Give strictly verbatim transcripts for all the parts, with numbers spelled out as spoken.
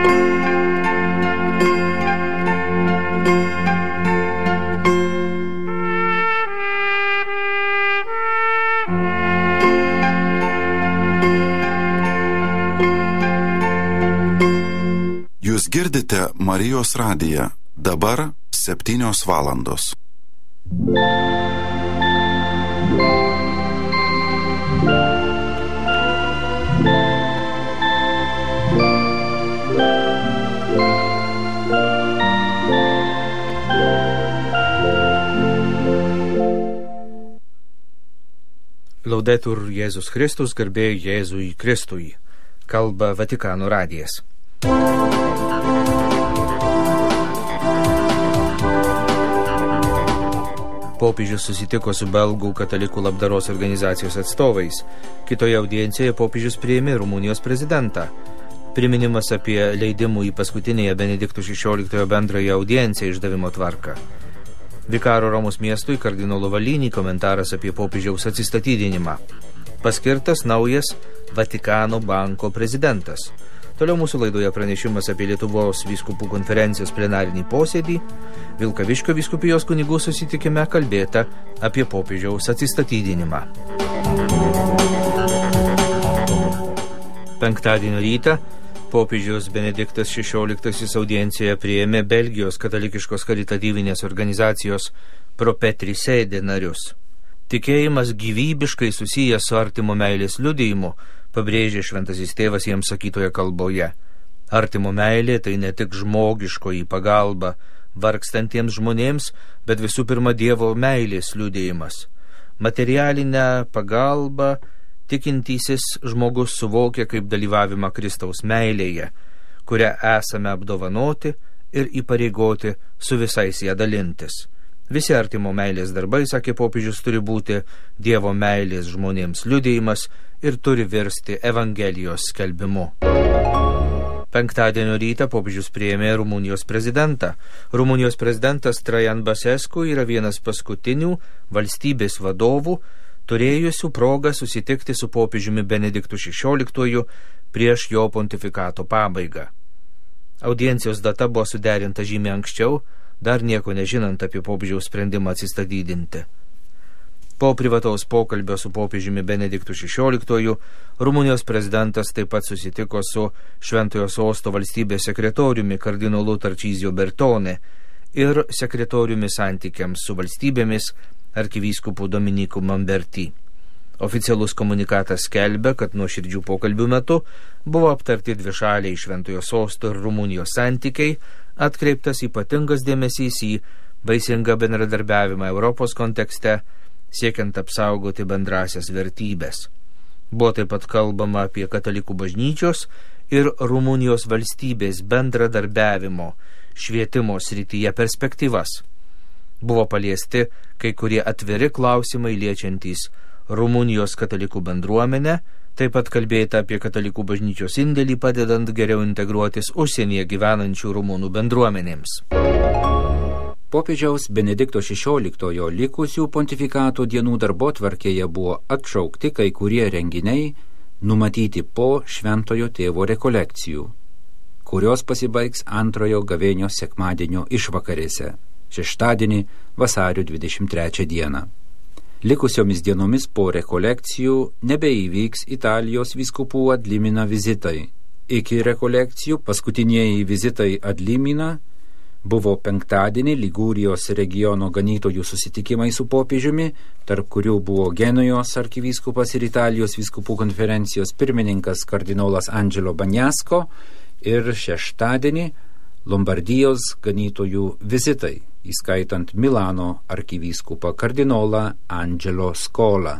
Jūs girdite Marijos radiją. Dabar septynios valandos. Laudetur Jėzus Kristus, garbė Jėzui Kristui. Kalba Vatikano radijas. Popiežius susitiko su belgų katalikų labdaros organizacijos atstovais. Kitoje audiencijoje popiežius priėmė Rumunijos prezidentą. Priminimas apie leidimų į paskutinėje Benedikto šešioliktojo bendrąją audienciją išdavimo tvarką. Vikaro Romos miestui kardinolo Valinį komentaras apie popiežiaus atsistatydinimą. Paskirtas naujas Vatikano banko prezidentas. Toliau mūsų laidoje pranešimas apie Lietuvos vyskupų konferencijos plenarinį posėdį. Vilkaviškio vyskupijos kunigų susitikime kalbėta apie popiežiaus atsistatydinimą. Penktadienio rytą popiežius Benediktas šešioliktasis audiencijoje priėmė Belgijos katalikiškos karitatyvinės organizacijos Pro Petri Sede narius. Tikėjimas gyvybiškai susijęs su artimo meilės liudijimu, pabrėžė šventasis tėvas jiems sakytoje kalboje. Artimo meilė tai ne tik žmogiškoji pagalba vargstantiems žmonėms, bet visų pirma Dievo meilės liudijimas. Materialinę pagalbą tikintysis žmogus suvokia kaip dalyvavimą Kristaus meilėje, kurią esame apdovanoti ir įpareigoti su visais ją dalintis. Visi artimo meilės darbai, sakė popiežius, turi būti Dievo meilės žmonėms liudijimas ir turi virsti Evangelijos skelbimu. Penktadienio rytą popiežius priėmė Rumunijos prezidentą. Rumunijos prezidentas Traian Basescu yra vienas paskutinių valstybės vadovų, turėjusių progą susitikti su popiežiumi Benediktu šešioliktuoju prieš jo pontifikato pabaigą. Audiencijos data buvo suderinta žymiai anksčiau, dar nieko nežinant apie popiežiaus sprendimą atsistatydinti. Po privataus pokalbio su popiežiumi Benediktu šešioliktuoju, Rumunijos prezidentas taip pat susitiko su Šventojo Sosto valstybės sekretoriumi kardinolu Tarčizio Bertone ir sekretoriumi santykiams su valstybėmis arkivyskupu Dominiku Mamberti. Oficialus komunikatas skelbia, kad nuo širdžių pokalbių metu buvo aptarti dvišaliai Šventojo Sosto ir Rumunijos santykiai, atkreiptas ypatingas dėmesys į vaisingą bendradarbiavimą Europos kontekste, siekiant apsaugoti bendrasias vertybės. Buvo taip pat kalbama apie katalikų bažnyčios ir Rumunijos valstybės bendradarbiavimo švietimo srityje perspektyvas. Buvo paliesti kai kurie atviri klausimai liečiantys Rumunijos katalikų bendruomenę, taip pat kalbėta apie katalikų bažnyčios indėlį padedant geriau integruotis užsienyje gyvenančių rumunų bendruomenėms. Popiežiaus Benedikto šešioliktojo likusių pontifikato dienų darbotvarkėje buvo atšaukti kai kurie renginiai numatyti po šventojo tėvo rekolekcijų, kurios pasibaigs antrojo gavėnios sekmadienio išvakarėse, šeštadienį vasario dvidešimt trečią dieną. Likusiomis dienomis po rekolekcijų nebeįvyks Italijos vyskupų ad limina vizitai. Iki rekolekcijų paskutinieji vizitai ad limina buvo penktadienį Ligūrijos regiono ganytojų susitikimai su popiežiumi, tarp kurių buvo Genujos arkivyskupas ir Italijos vyskupų konferencijos pirmininkas kardinolas Angelo Bagnasko ir šeštadienį Lombardijos ganytojų vizitai, įskaitant Milano arkivyskupą kardinolą Angelo Scola.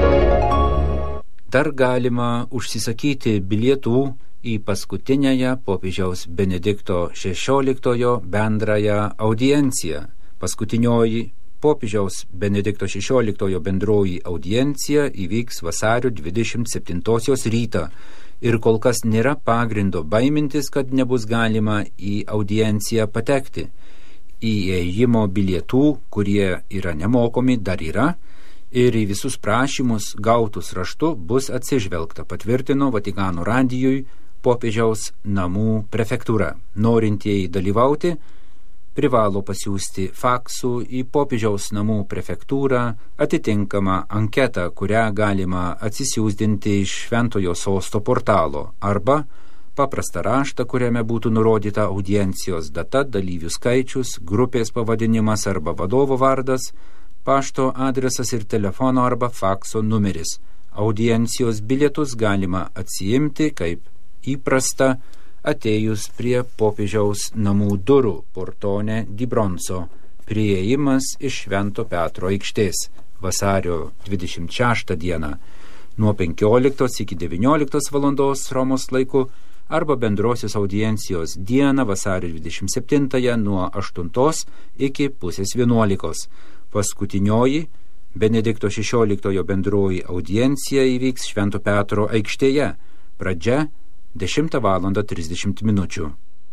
Dar galima užsisakyti bilietų į paskutinėje popiežiaus Benedikto šešioliktojo bendrąją audienciją. Paskutinioji popiežiaus Benedikto šešioliktojo bendroji audiencija įvyks vasario dvidešimt septintosios rytą ir kol kas nėra pagrindo baimintis, kad nebus galima į audienciją patekti. Įėjimo bilietų, kurie yra nemokomi, dar yra, ir į visus prašymus gautus raštu bus atsižvelgta, patvirtino Vatikano radijui popiežiaus namų prefektūra. Norintieji dalyvauti privalo pasiųsti faksu į popiežiaus namų prefektūrą atitinkamą anketą, kurią galima atsisiųsdinti iš Šventojo sosto portalo, arba paprastą raštą, kuriame būtų nurodyta audiencijos data, dalyvių skaičius, grupės pavadinimas arba vadovo vardas, pašto adresas ir telefono arba fakso numeris. Audiencijos bilietus galima atsiimti kaip įprasta atėjus prie popiežiaus namų durų Portone di Bronzo, priėjimas iš Švento Petro aikštės, vasario dvidešimt šeštą dieną nuo penkioliktos iki devynioliktos valandos Romos laiku, arba bendrosios audiencijos dieną vasario dvidešimt septintąją nuo aštuntos iki pusės vienuolikos. Paskutinioji Benedikto šešioliktojo bendroji audiencija įvyks Švento Petro aikštėje, pradžia dešimtą valandą trisdešimt minučių.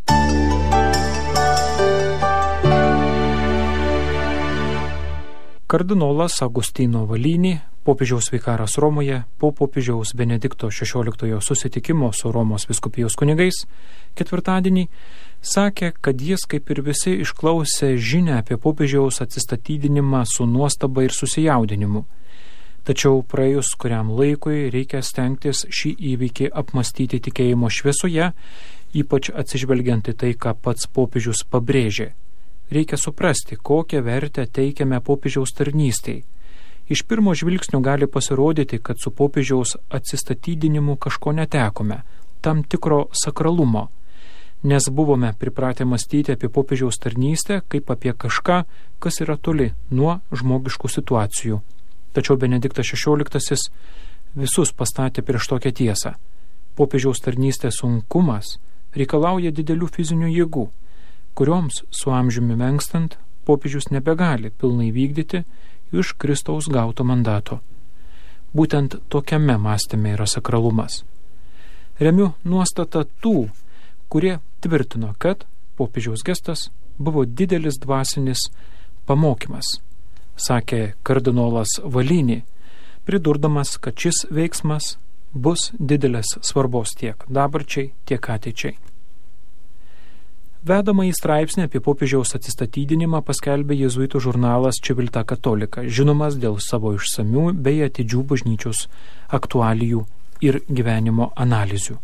Kardinolas Agustino Valinį, popiežiaus vikaras Romoje, po popiežiaus Benedikto šešioliktojo susitikimo su Romos vyskupijos kunigais ketvirtadienį, sakė, kad jis, kaip ir visi, išklausė žinią apie popiežiaus atsistatydinimą su nuostaba ir susijaudinimu. Tačiau praėjus kuriam laikui reikia stengtis šį įvykį apmastyti tikėjimo šviesoje, ypač atsižvelgiant į tai, ką pats popiežius pabrėžė. Reikia suprasti, kokią vertę teikiame popiežiaus tarnystei. Iš pirmo žvilgsnio gali pasirodyti, kad su popiežiaus atsistatydinimu kažko netekome, tam tikro sakralumo, nes buvome pripratę mąstyti apie popiežiaus tarnystę kaip apie kažką, kas yra toli nuo žmogiškų situacijų. Tačiau Benediktas šešioliktasis visus pastatė prieš tokią tiesą. Popiežiaus tarnystės sunkumas reikalauja didelių fizinių jėgų, kurioms su amžiumi menkstant popiežius nebegali pilnai vykdyti iš Kristaus gauto mandato. Būtent tokiame mąstyme yra sakralumas. Remiu nuostatą tų, kurie tvirtino, kad popiežiaus gestas buvo didelis dvasinis pamokymas, sakė kardinolas Valinį, pridurdamas, kad šis veiksmas bus didelės svarbos tiek dabarčiai, tiek ateičiai. Vedamą į straipsnį apie popiežiaus atsistatydinimą paskelbė jėzuitų žurnalas Civiltà Cattolica, žinomas dėl savo išsamių bei atidžių bažnyčios aktualijų ir gyvenimo analizių.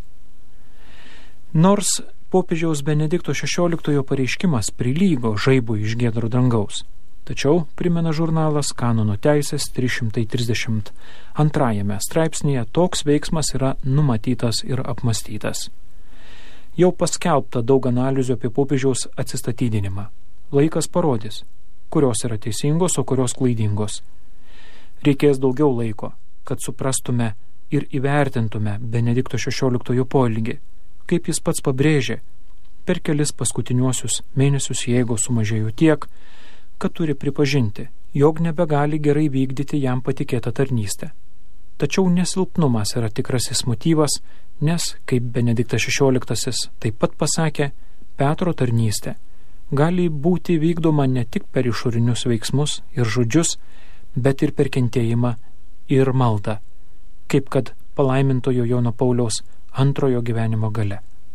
Nors popiežiaus Benedikto šešioliktojo pareiškimas prilygo žaibui iš giedro dangaus, tačiau, primena žurnalas, kanonų teisės trys šimtai trisdešimt antrajame straipsnėje toks veiksmas yra numatytas ir apmastytas. Jau paskelbta daug analizių apie popiežiaus atsistatydinimą. Laikas parodys, kurios yra teisingos, o kurios klaidingos. Reikės daugiau laiko, kad suprastume ir įvertintume Benedikto šešioliktojo poelgį, kaip jis pats pabrėžė, per kelis paskutiniuosius mėnesius jėgų sumažėjo tiek, kad turi pripažinti, jog nebegali gerai vykdyti jam patikėtą tarnystę. Tačiau nesilpnumas yra tikrasis motyvas, nes, kaip Benediktas šešioliktasis taip pat pasakė, Petro tarnystė gali būti vykdoma ne tik per išorinius veiksmus ir žodžius, bet ir per kentėjimą ir maldą, kaip kad palaimintojo Jono Pauliaus antrojo gyvenimo gale.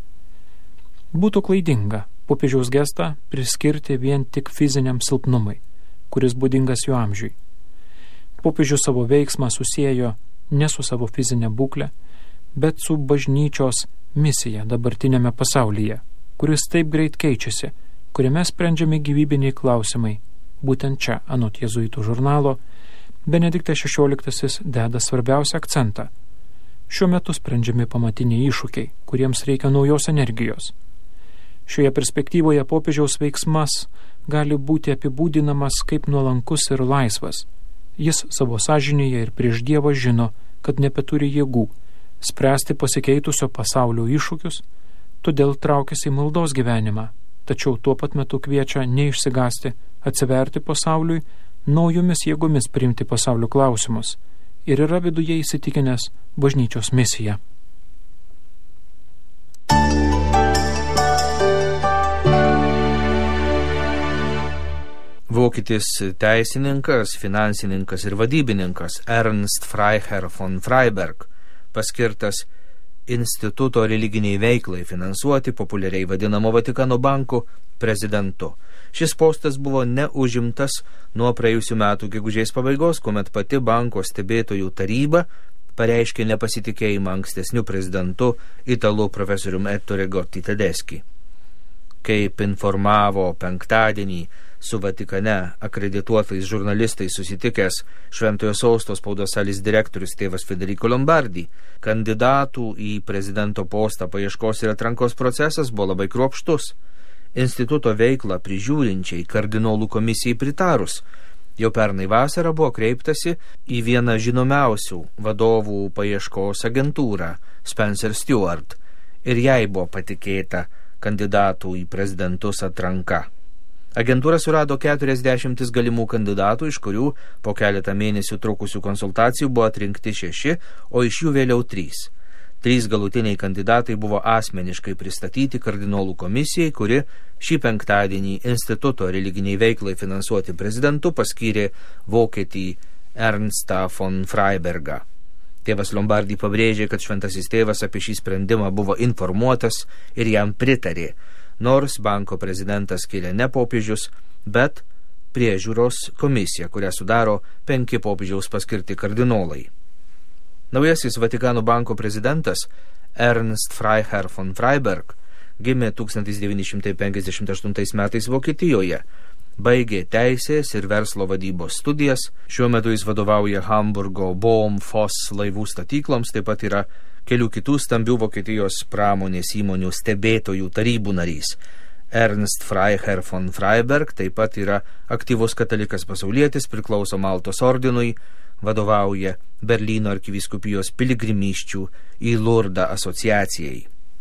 Būtų klaidinga popiežiaus gestą priskirti vien tik fiziniam silpnumui, kuris būdingas jo amžiui. Popiežius savo veiksmą susiejo ne su savo fizinė būklė, bet su bažnyčios misija dabartinėme pasaulyje, kuris taip greit keičiasi, kuriame sprendžiami gyvybiniai klausimai. Būtent čia, anot jėzuitų žurnalo, Benediktas šešioliktasis deda svarbiausią akcentą. Šiuo metu sprendžiami pamatiniai iššūkiai, kuriems reikia naujos energijos. Šioje perspektyvoje popiežiaus veiksmas gali būti apibūdinamas kaip nuolankus ir laisvas. Jis savo sąžinėje ir prieš Dievą žino, kad nebeturi jėgų spręsti pasikeitusio pasaulio iššūkius, todėl traukiasi į maldos gyvenimą, tačiau tuo pat metu kviečia neišsigąsti, atsiverti pasauliui, naujomis jėgomis priimti pasaulio klausimus ir yra viduje įsitikinęs bažnyčios misiją. Vokietis teisininkas, finansininkas ir vadybininkas Ernst Freiherr von Freiberg, paskirtas instituto religiniai veiklai finansuoti, populiariai vadinamo Vatikano banko prezidentu. Šis postas buvo neužimtas nuo praėjusių metų gegužės pabaigos, kuomet pati banko stebėtojų taryba pareiškė nepasitikėjimą ankstesniu prezidentu italų profesorium Ettore Gotti Tedeschi. Kaip informavo penktadienį su Vatikane akredituotais žurnalistais susitikęs Šventojo Sosto spaudos salės direktorius tėvas Federico Lombardi, kandidatų į prezidento postą paieškos ir atrankos procesas buvo labai kruopštus. Instituto veiklą prižiūrinčiai kardinolų komisijai pritarus, jau pernai vasarą buvo kreiptasi į vieną žinomiausių vadovų paieškos agentūrą, Spencer Stuart, ir jai buvo patikėta kandidatų į prezidentus atranka. Agentūra surado keturiasdešimt galimų kandidatų, iš kurių po keletą mėnesių trukusių konsultacijų buvo atrinkti šeši, o iš jų vėliau trys. Trys galutiniai kandidatai buvo asmeniškai pristatyti kardinolų komisijai, kuri šį penktadienį instituto religiniai veiklai finansuoti prezidentu paskyrė vokietį Ernstą von Freibergą. Tėvas Lombardi pabrėžė, kad šventasis tėvas apie šį sprendimą buvo informuotas ir jam pritarė, nors banko prezidentas skiria ne popiežius, bet priežiūros komisija, kurią sudaro penki popiežiaus paskirti kardinolai. Naujasis Vatikano banko prezidentas Ernst Freiherr von Freiberg gimė tūkstantis devyni šimtai penkiasdešimt aštuntais metais Vokietijoje, baigė teisės ir verslo vadybos studijas, šiuo metu jis vadovauja Hamburgo Bohm Foss laivų statykloms, taip pat yra kelių kitų stambių Vokietijos pramonės įmonių stebėtojų tarybų narys. Ernst Freiherr von Freiberg taip pat yra aktyvus katalikas pasaulietis, priklauso Maltos ordinui, vadovauja Berlyno arkivyskupijos piligrimysčių į Lurdą asociacijai.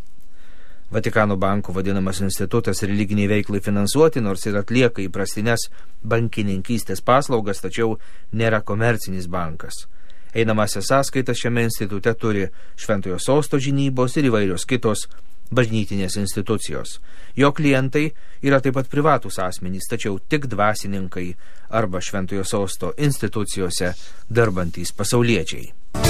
Vatikano banko vadinamas institutas religiniai veiklai finansuoti, nors ir atlieka įprastines bankininkystės paslaugas, tačiau nėra komercinis bankas. Einamasias sąskaitas šiame institute turi Šventojo Sosto žinybos ir įvairios kitos bažnytinės institucijos. Jo klientai yra taip pat privatūs asmenys, tačiau tik dvasininkai arba Šventojo Sosto institucijose dirbantys pasauliečiai.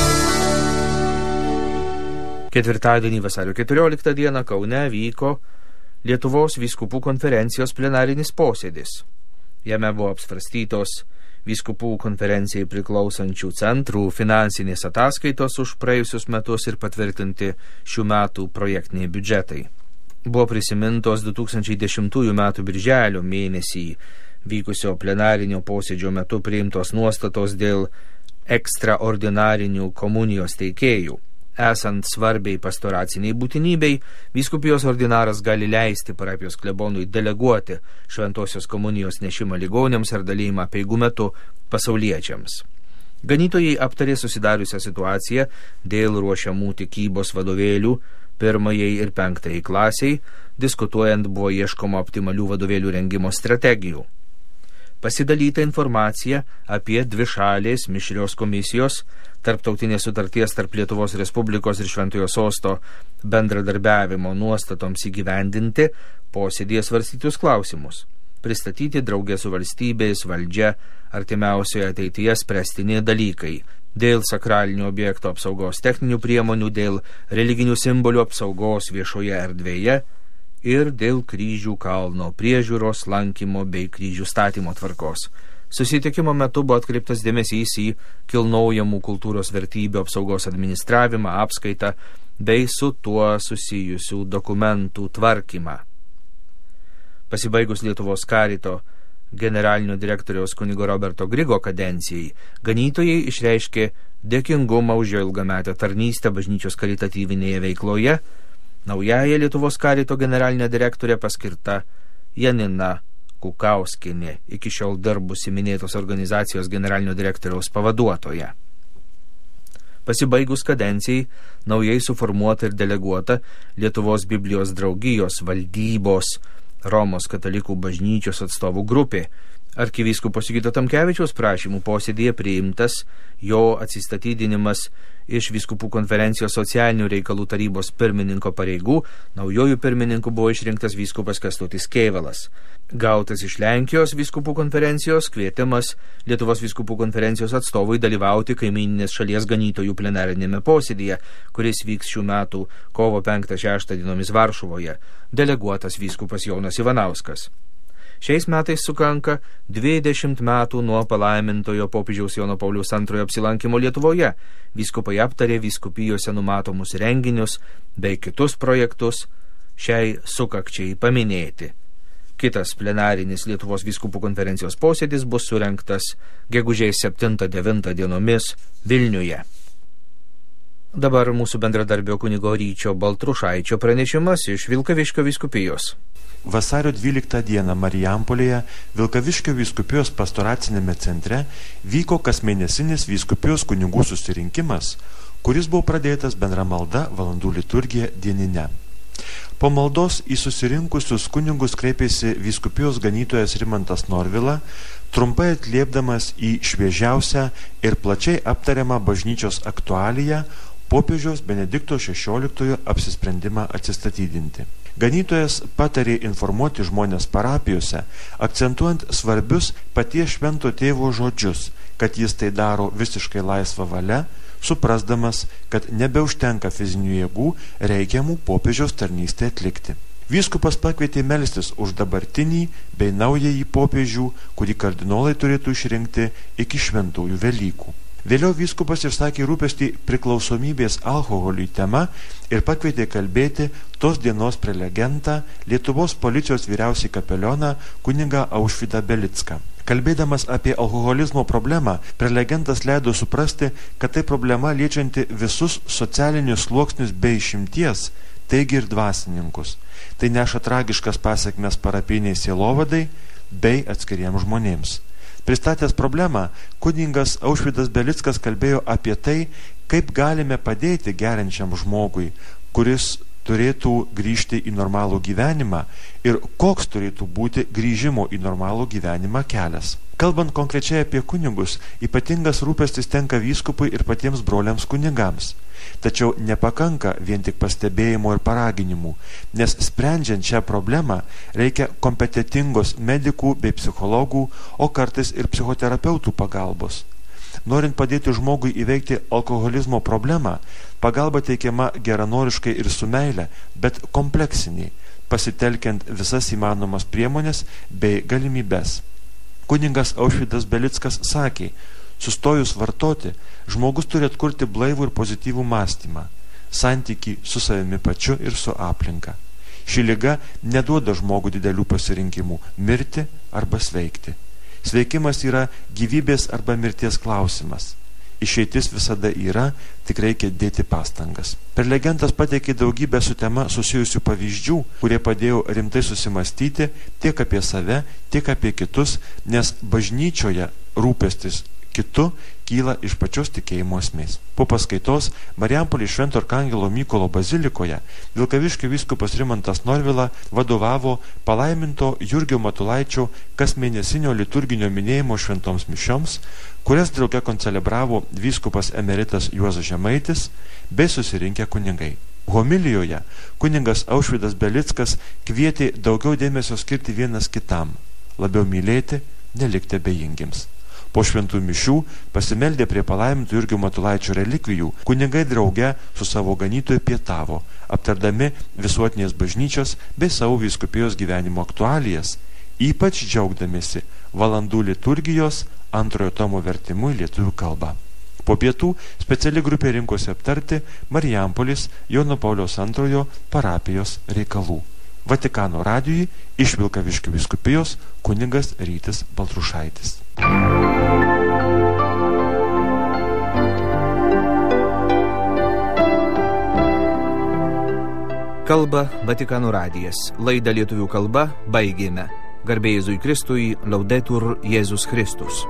Ketvirtadienį vasario keturioliktą dieną Kaune vyko Lietuvos vyskupų konferencijos plenarinis posėdis. Jame buvo apsvarstytos vyskupų konferencijai priklausančių centrų finansinės ataskaitos už praėjusius metus ir patvirtinti šių metų projektiniai biudžetai. Buvo prisimintos du tūkstančiai dešimtųjų metų birželio mėnesį vykusio plenarinio posėdžio metu priimtos nuostatos dėl ekstraordinarinių komunijos teikėjų. Esant svarbiai pastoraciniai būtinybei, vyskupijos ordinaras gali leisti parapijos klebonui deleguoti šventosios komunijos nešimą ligoniams ar dalijimą apeigų metu pasauliečiams. Ganytojai aptarė susidariusią situaciją dėl ruošiamų tikybos vadovėlių pirmajai ir penktajai klasiai, diskutuojant buvo ieškoma optimalių vadovėlių rengimo strategijų. Pasidalyta informacija apie dvišalės mišrios komisijos tarptautinės sutarties tarp Lietuvos Respublikos ir Šventojo Sosto bendradarbiavimo nuostatoms įgyvendinti posėdyje svarstytus klausimus, pristatyti draugė su valstybės valdžia artimiausioje ateityje spręstini dalykai dėl sakralinių objektų apsaugos techninių priemonių, dėl religinių simbolių apsaugos viešoje erdvėje ir dėl kryžių kalno priežiūros, lankymo bei kryžių statymo tvarkos. Susitikimo metu buvo atkreiptas dėmesys į kilnojamų kultūros vertybių apsaugos administravimą, apskaitą bei su tuo susijusių dokumentų tvarkymą. Pasibaigus Lietuvos karito generalinio direktoriaus kunigo Roberto Grigo kadencijai, ganytojai išreiškė dėkingumą už jo ilgametę tarnystę bažnyčios karitatyvinėje veikloje. Naujaja Lietuvos karito generalinė direktorė paskirta Janina Kukauskienė, iki šiol dirbusi minėtos organizacijos generalinio direktoriaus pavaduotoja. Pasibaigus kadencijai, naujai suformuota ir deleguota Lietuvos Biblijos draugijos valdybos Romos katalikų bažnyčios atstovų grupė. Arkivyskupo Sigito Tamkevičiaus prašymų posėdėje priimtas jo atsistatydinimas iš vyskupų konferencijos socialinių reikalų tarybos pirmininko pareigų. Naujojų pirmininku buvo išrinktas vyskupas Kęstutis Kėvalas. Gautas iš Lenkijos vyskupų konferencijos kvietimas Lietuvos vyskupų konferencijos atstovui dalyvauti kaimyninės šalies ganytojų plenarinėme posėdyje, kuris vyks šių metų kovo penktą šeštą dienomis Varšuvoje, deleguotas vyskupas Jonas Ivanauskas. Šiais metais sukanka dvidešimt metų nuo palaimintojo popiežiaus Jono Pauliaus antrojo apsilankimo Lietuvoje. Vyskupai aptarė vyskupijose numatomus renginius bei kitus projektus šiai sukakčiai paminėti. Kitas plenarinis Lietuvos vyskupų konferencijos posėdis bus surengtas gegužės septintą devintą dienomis Vilniuje. Dabar mūsų bendradarbio kunigo Ryčio Baltrušaičio pranešimas iš Vilkaviškio vyskupijos. Vasario dvyliktą dieną Marijampolėje Vilkaviškio vyskupijos pastoracinėme centre vyko kasmėnesinis vyskupijos kunigų susirinkimas, kuris buvo pradėtas bendra malda valandų liturgija dienine. Po maldos į susirinkusius kunigus kreipėsi vyskupijos ganytojas Rimantas Norvila, trumpai atliepdamas į šviežiausią ir plačiai aptariamą bažnyčios aktualiją popiežiaus Benedikto šešioliktojo apsisprendimą atsistatydinti. Ganytojas patarė informuoti žmonės parapijose, akcentuojant svarbius paties švento tėvo žodžius, kad jis tai daro visiškai laisva valia, suprasdamas, kad nebeužtenka fizinių jėgų reikiamų popiežiaus tarnystę atlikti. Vyskupas pakvietė melstis už dabartinį bei naująjį popiežių, kurį kardinolai turėtų išrinkti iki šventųjų Velykų. Vėliau vyskupas išsakė rūpestį priklausomybės alkoholiui tema ir pakvietė kalbėti tos dienos prelegentą Lietuvos policijos vyriausiąjį kapelioną kunigą Aušvydą Belicką. Kalbėdamas apie alkoholizmo problemą, prelegentas leido suprasti, kad tai problema liečianti visus socialinius sluoksnius be išimties, taigi ir dvasininkus. Tai neša tragiškas pasekmes parapiniai sielovadai bei atskiriems žmonėms. Pristatęs problemą, kunigas Aušvydas Belickas kalbėjo apie tai, kaip galime padėti geriančiam žmogui, kuris turėtų grįžti į normalų gyvenimą ir koks turėtų būti grįžimo į normalų gyvenimą kelias. Kalbant konkrečiai apie kunigus, ypatingas rūpestis tenka vyskupui ir patiems broliams kunigams. Tačiau nepakanka vien tik pastebėjimų ir paraginimų, nes sprendžiant šią problemą reikia kompetentingos medikų bei psichologų, o kartais ir psichoterapeutų pagalbos. Norint padėti žmogui įveikti alkoholizmo problemą, pagalba teikiama geranoriškai ir su meile, bet kompleksiniai, pasitelkiant visas įmanomas priemonės bei galimybes. Kuningas Aušvydas Belickas sakė, sustojus vartoti, žmogus turi atkurti blaivų ir pozityvų mąstymą, santykį su savimi pačiu ir su aplinka. Ši liga neduoda žmogų didelių pasirinkimų – mirti arba sveikti. Sveikimas yra gyvybės arba mirties klausimas. Išeitis visada yra, tik reikia dėti pastangas. Prelegentas pateikė daugybę su tema susijusių pavyzdžių, kurie padėjo rimtai susimastyti tiek apie save, tiek apie kitus, nes bažnyčioje rūpestis kitu kyla iš pačios tikėjimo esmės. Po paskaitos Marijampolės Švento Arkangelo Mykolo bazilikoje Vilkaviškio vyskupas Rimantas Norvila vadovavo palaiminto Jurgio Matulaičio kasmėnesinio liturginio minėjimo šventoms mišioms, kurias drauge koncelebravo vyskupas emeritas Juozas Žemaitis bei susirinkę kunigai. Homilijoje kuningas Aušvydas Belickas kvietė daugiau dėmesio skirti vienas kitam, labiau mylėti, nelikti abejingiems. Po šventų mišių pasimeldė prie palaimintų Jurgio Matulaičio relikvijų, kunigai drauge su savo ganytoju pietavo, aptardami visuotinės bažnyčios bei savo vyskupijos gyvenimo aktualijas, ypač džiaugdamėsi valandų liturgijos antrojo tomo vertimu į lietuvių kalbą. Po pietų speciali grupė rinkosi aptarti Marijampolės Jono Pauliaus antrojo parapijos reikalų. Vatikano radijui iš Vilkaviškio vyskupijos kunigas Rytis Baltrušaitis. Kalba Vatikano radijas. Laidą lietuvių kalba baigėme. Garbė Jėzui Kristui, Laudetur Jėzus Kristus.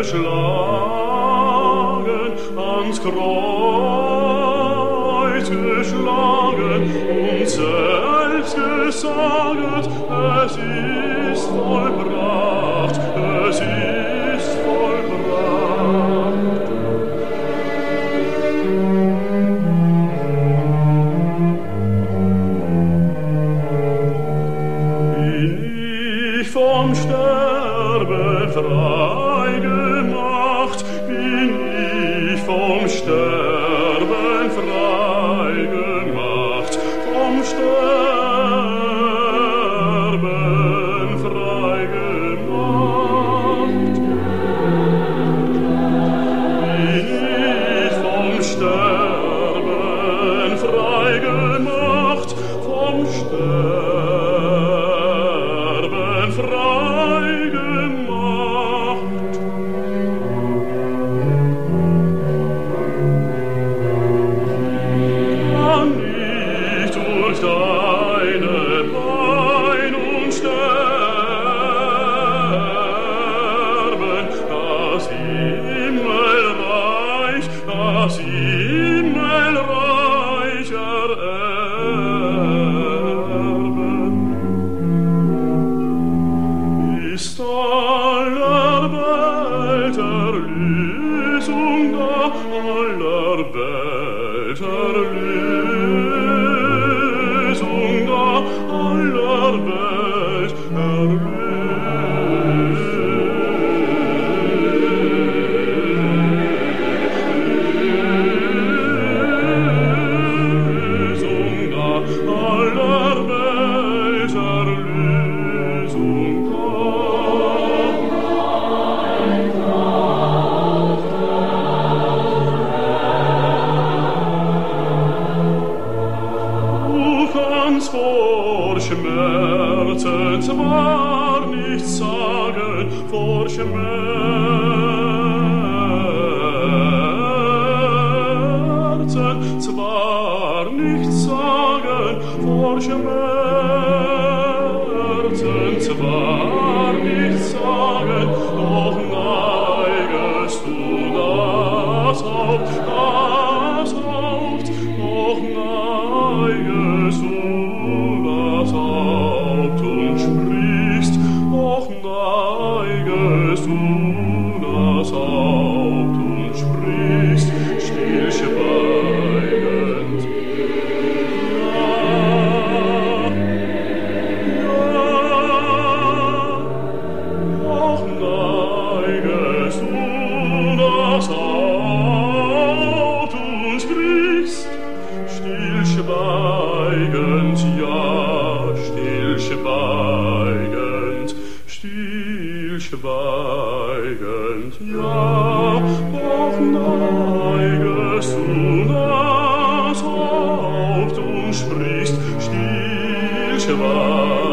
geschlagen, ans Kreuz geschlagen und selbst gesaget, es ist vollbracht, es ist vollbracht. Bin ich vom Sterben frei gemacht, bin ich vom Sterben frei gemacht, vom Sterben frei gemacht. Bin ich vom Sterben frei gemacht, vom Sterben frei gemacht. Kann ich durch deine Pein und Sterben das Himmelreich, das Himmelreich ererben. Ist aller Welt Erlösung da, aller Welt Erlösung da, aller Welt Erlösung da, aller Welt Erlösung da. Du kannst vor Schmerzen zwar nichts sagen, vor Schmerzen zwar nichts sagen, vor Schmerzen zwar nichts sagen, doch neigest du das Haupt, das Haupt, doch neigest du das Haupt und sprichst, doch neigest du das Haupt und sprichst, stillschweigend. Doch neigest du das Haupt und sprichst, stillschweigend, ja, stillschweigend, stillschweigend, ja, doch neigest du das Haupt und sprichst, stillschweigend.